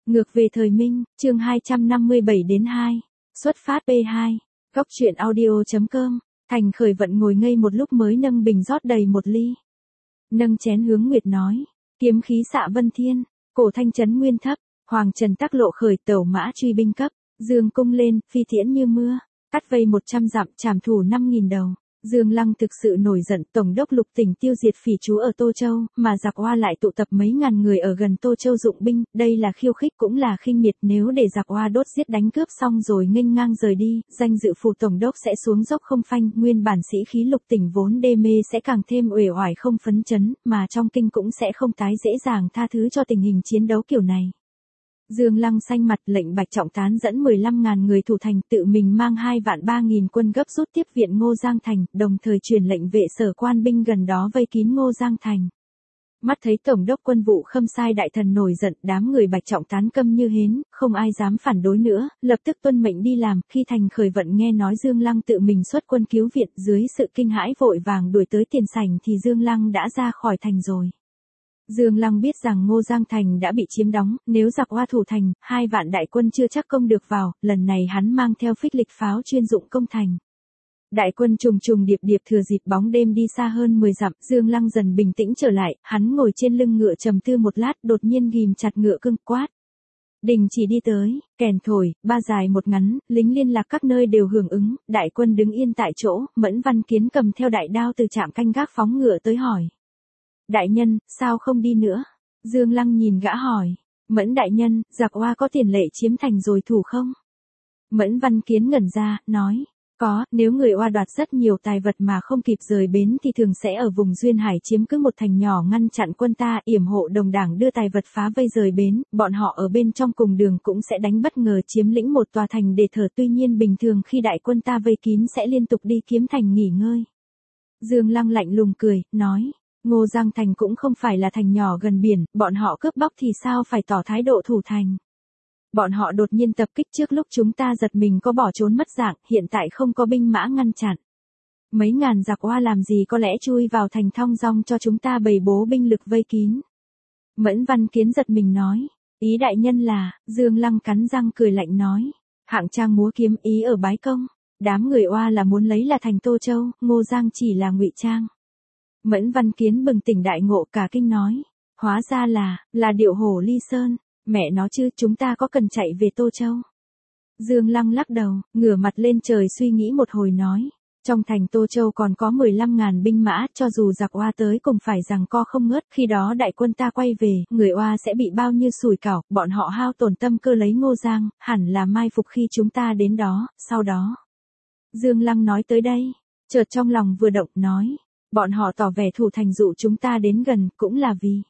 Ngược về thời Minh, chương 257-2. Xuất phát P2. Góc truyện audio.com. Thành Khởi Vận ngồi ngây một lúc mới nâng bình rót đầy một ly. Nâng chén hướng Nguyệt nói. Kiếm khí xạ vân thiên, cổ thanh chấn nguyên thấp, hoàng trần tắc lộ khởi tẩu mã truy binh cấp, dương cung lên, phi tiễn như mưa, cắt vây 100 dặm trảm thủ 5.000 đầu. Dương Lăng thực sự nổi giận, tổng đốc Lục Tỉnh tiêu diệt phỉ trú ở Tô Châu, mà giặc Oa lại tụ tập mấy ngàn người ở gần Tô Châu dụng binh, đây là khiêu khích cũng là khinh miệt, nếu để giặc Oa đốt giết đánh cướp xong rồi nghênh ngang rời đi, danh dự phủ tổng đốc sẽ xuống dốc không phanh, nguyên bản sĩ khí Lục Tỉnh vốn đê mê sẽ càng thêm uể oải không phấn chấn, mà trong kinh cũng sẽ không tái dễ dàng tha thứ cho tình hình chiến đấu kiểu này. Dương Lăng xanh mặt, lệnh Bạch Trọng Tán dẫn 15.000 người thủ thành, tự mình mang 2.300.000 quân gấp rút tiếp viện Ngô Giang Thành, đồng thời truyền lệnh vệ sở quan binh gần đó vây kín Ngô Giang Thành. Mắt thấy tổng đốc quân vụ Khâm Sai đại thần nổi giận, đám người Bạch Trọng Tán câm như hến, không ai dám phản đối nữa, lập tức tuân mệnh đi làm. Khi Thành Khởi Vận nghe nói Dương Lăng tự mình xuất quân cứu viện, dưới sự kinh hãi vội vàng đuổi tới tiền sảnh thì Dương Lăng đã ra khỏi thành rồi. Dương Lăng biết rằng Ngô Giang Thành đã bị chiếm đóng, nếu giặc Oa thủ thành, 2 vạn đại quân chưa chắc công được vào, lần này hắn mang theo phích lịch pháo chuyên dụng công thành. Đại quân trùng trùng điệp điệp thừa dịp bóng đêm đi xa hơn 10 dặm, Dương Lăng dần bình tĩnh trở lại, hắn ngồi trên lưng ngựa trầm tư một lát, đột nhiên ghim chặt ngựa cương quát. Đình chỉ đi tới, kèn thổi, 3 dài 1 ngắn, lính liên lạc các nơi đều hưởng ứng, đại quân đứng yên tại chỗ, Mẫn Văn Kiến cầm theo đại đao từ trạm canh gác phóng ngựa tới hỏi. Đại nhân, sao không đi nữa? Dương Lăng nhìn gã hỏi. Mẫn đại nhân, giặc Oa có tiền lệ chiếm thành rồi thủ không? Mẫn Văn Kiến ngẩn ra, nói. Có, nếu người Oa đoạt rất nhiều tài vật mà không kịp rời bến thì thường sẽ ở vùng Duyên Hải chiếm cứ một thành nhỏ ngăn chặn quân ta, yểm hộ đồng đảng đưa tài vật phá vây rời bến, bọn họ ở bên trong cùng đường cũng sẽ đánh bất ngờ chiếm lĩnh một tòa thành để thở, tuy nhiên bình thường khi đại quân ta vây kín sẽ liên tục đi kiếm thành nghỉ ngơi. Dương Lăng lạnh lùng cười, nói. Ngô Giang Thành cũng không phải là thành nhỏ gần biển, bọn họ cướp bóc thì sao phải tỏ thái độ thủ thành. Bọn họ đột nhiên tập kích trước lúc chúng ta giật mình có bỏ trốn mất dạng, hiện tại không có binh mã ngăn chặn. Mấy ngàn giặc Oa làm gì có lẽ chui vào thành thong dong cho chúng ta bày bố binh lực vây kín. Mẫn Văn Kiến giật mình nói, ý đại nhân là, Dương Lăng cắn răng cười lạnh nói, hạng trang múa kiếm ý ở bái công, đám người Oa là muốn lấy là thành Tô Châu, Ngô Giang chỉ là ngụy trang. Mẫn Văn Kiến bừng tỉnh đại ngộ cả kinh nói. Hóa ra là điệu hổ ly sơn. Mẹ nó chứ, chúng ta có cần chạy về Tô Châu? Dương Lăng lắc đầu, ngửa mặt lên trời suy nghĩ một hồi nói. Trong thành Tô Châu còn có 15.000 binh mã, cho dù giặc Oa tới cũng phải giằng co không ngớt. Khi đó đại quân ta quay về, người Oa sẽ bị bao nhiêu sủi cảo, bọn họ hao tổn tâm cơ lấy Ngô Giang, hẳn là mai phục khi chúng ta đến đó, sau đó. Dương Lăng nói tới đây, chợt trong lòng vừa động nói. Bọn họ tỏ vẻ thủ thành dụ chúng ta đến gần, cũng là vì.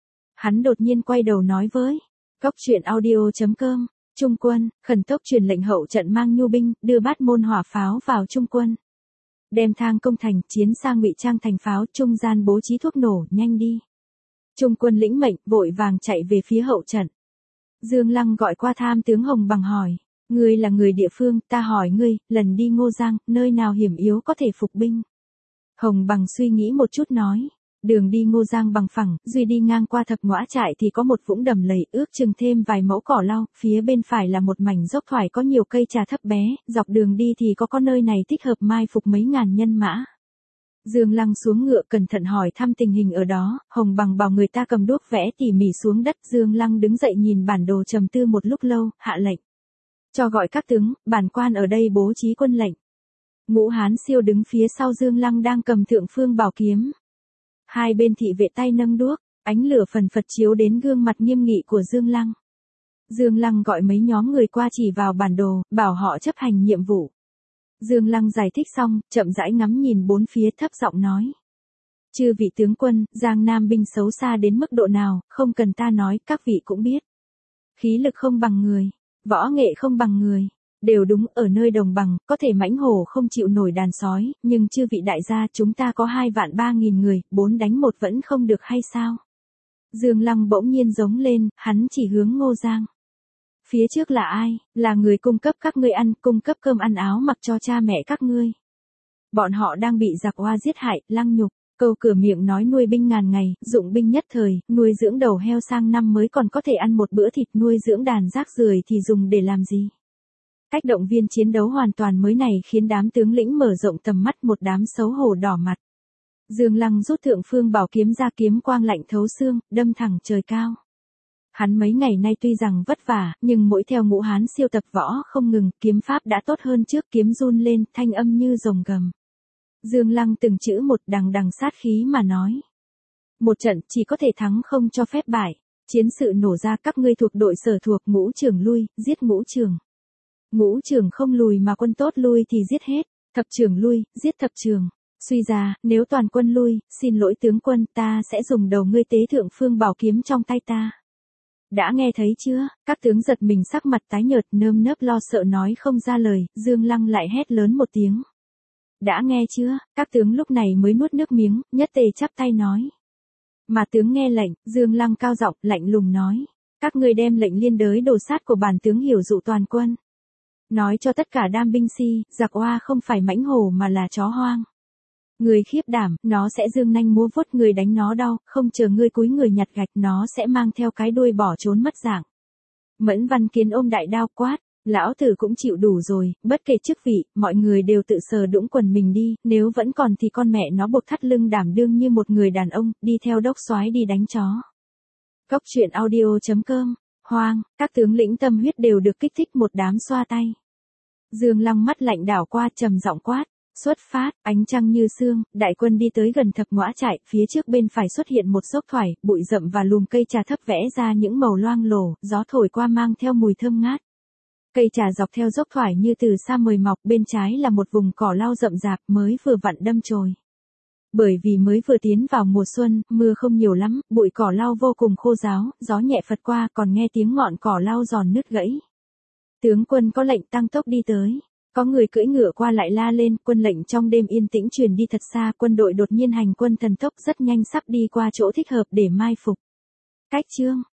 Hắn đột nhiên quay đầu nói với. Góc truyện audio.com. Trung quân, khẩn tốc truyền lệnh hậu trận mang nhu binh, đưa bát môn hỏa pháo vào trung quân. Đem thang công thành, chiến sang ngụy trang thành pháo, trung gian bố trí thuốc nổ, nhanh đi. Trung quân lĩnh mệnh, vội vàng chạy về phía hậu trận. Dương Lăng gọi qua tham tướng Hồng Bằng hỏi. Ngươi là người địa phương, ta hỏi ngươi, lần đi Ngô Giang, nơi nào hiểm yếu có thể phục binh? Hồng Bằng suy nghĩ một chút nói, đường đi Ngô Giang bằng phẳng, duy đi ngang qua Thập Ngõa Trại thì có một vũng đầm lầy, ước chừng thêm vài mẫu cỏ lau, phía bên phải là một mảnh dốc thoải có nhiều cây trà thấp bé, dọc đường đi thì có nơi này thích hợp mai phục mấy ngàn nhân mã. Dương Lăng xuống ngựa cẩn thận hỏi thăm tình hình ở đó, Hồng Bằng bảo người ta cầm đuốc vẽ tỉ mỉ xuống đất, Dương Lăng đứng dậy nhìn bản đồ trầm tư một lúc lâu, hạ lệnh. Cho gọi các tướng, bản quan ở đây bố trí quân lệnh. Ngũ Hán Siêu đứng phía sau Dương Lăng đang cầm thượng phương bảo kiếm. Hai bên thị vệ tay nâng đuốc, ánh lửa phần phật chiếu đến gương mặt nghiêm nghị của Dương Lăng. Dương Lăng gọi mấy nhóm người qua chỉ vào bản đồ, bảo họ chấp hành nhiệm vụ. Dương Lăng giải thích xong, chậm rãi ngắm nhìn bốn phía thấp giọng nói. Chư vị tướng quân, Giang Nam binh xấu xa đến mức độ nào, không cần ta nói, các vị cũng biết. Khí lực không bằng người, võ nghệ không bằng người. Đều đúng, ở nơi đồng bằng, có thể mãnh hổ không chịu nổi đàn sói, nhưng chư vị đại gia chúng ta có 2.300.000 người, 4 đánh 1 vẫn không được hay sao? Dương Lăng bỗng nhiên giống lên, hắn chỉ hướng Ngô Giang. Phía trước là ai? Là người cung cấp các ngươi ăn, cung cấp cơm ăn áo mặc cho cha mẹ các ngươi. Bọn họ đang bị giặc Oa giết hại, lăng nhục. Câu cửa miệng nói nuôi binh ngàn ngày, dụng binh nhất thời, nuôi dưỡng đầu heo sang năm mới còn có thể ăn một bữa thịt, nuôi dưỡng đàn rác rưởi thì dùng để làm gì? Cách động viên chiến đấu hoàn toàn mới này khiến đám tướng lĩnh mở rộng tầm mắt, một đám xấu hổ đỏ mặt. Dương Lăng rút thượng phương bảo kiếm ra, kiếm quang lạnh thấu xương, đâm thẳng trời cao. Hắn mấy ngày nay tuy rằng vất vả, nhưng mỗi theo Ngũ Hán siêu tập võ không ngừng, kiếm pháp đã tốt hơn trước, kiếm run lên, thanh âm như rồng gầm. Dương Lăng từng chữ một đằng đằng sát khí mà nói. Một trận chỉ có thể thắng không cho phép bại. Chiến sự nổ ra, các ngươi thuộc đội sở thuộc, Ngũ trưởng lui, giết Ngũ trưởng. Ngũ trưởng không lùi mà quân tốt lui thì giết hết. Thập trưởng lui, giết thập trưởng. Suy ra, nếu toàn quân lui, xin lỗi tướng quân, ta sẽ dùng đầu ngươi tế thượng phương bảo kiếm trong tay ta. Đã nghe thấy chưa? Các tướng giật mình, sắc mặt tái nhợt, nơm nớp lo sợ nói không ra lời. Dương Lăng lại hét lớn một tiếng. Đã nghe chưa? Các tướng lúc này mới nuốt nước miếng, nhất tề chắp tay nói. Mà tướng nghe lệnh, Dương Lăng cao giọng, lạnh lùng nói. Các ngươi đem lệnh liên đới đồ sát của bản tướng hiểu dụ toàn quân. Nói cho tất cả đam binh si, giặc oa không phải mãnh hổ mà là chó hoang. Người khiếp đảm, nó sẽ dương nanh múa vuốt, người đánh nó đau, không chờ ngươi cúi người nhặt gạch, nó sẽ mang theo cái đuôi bỏ trốn mất dạng. Mẫn Văn Kiến ôm đại đao quát. Lão tử cũng chịu đủ rồi, bất kể chức vị, mọi người đều tự sờ đũng quần mình đi, nếu vẫn còn thì con mẹ nó buộc thắt lưng đảm đương như một người đàn ông, đi theo đốc soái đi đánh chó. Cốc truyện audio.com, hoang, các tướng lĩnh tâm huyết đều được kích thích, một đám xoa tay. Dương Lăng mắt lạnh đảo qua, trầm giọng quát, xuất phát, ánh trăng như sương, đại quân đi tới gần thập ngõa trại, phía trước bên phải xuất hiện một dốc thoải, bụi rậm và lùm cây trà thấp vẽ ra những màu loang lổ, gió thổi qua mang theo mùi thơm ngát. Cây trà dọc theo dốc thoải như từ xa mời mọc, bên trái là một vùng cỏ lau rậm rạp mới vừa vặn đâm chồi. Bởi vì mới vừa tiến vào mùa xuân, mưa không nhiều lắm, bụi cỏ lau vô cùng khô ráo, gió nhẹ phật qua còn nghe tiếng ngọn cỏ lau giòn nứt gãy. Tướng quân có lệnh tăng tốc đi tới. Có người cưỡi ngựa qua lại la lên, quân lệnh trong đêm yên tĩnh truyền đi thật xa, quân đội đột nhiên hành quân thần tốc rất nhanh sắp đi qua chỗ thích hợp để mai phục. Cách chương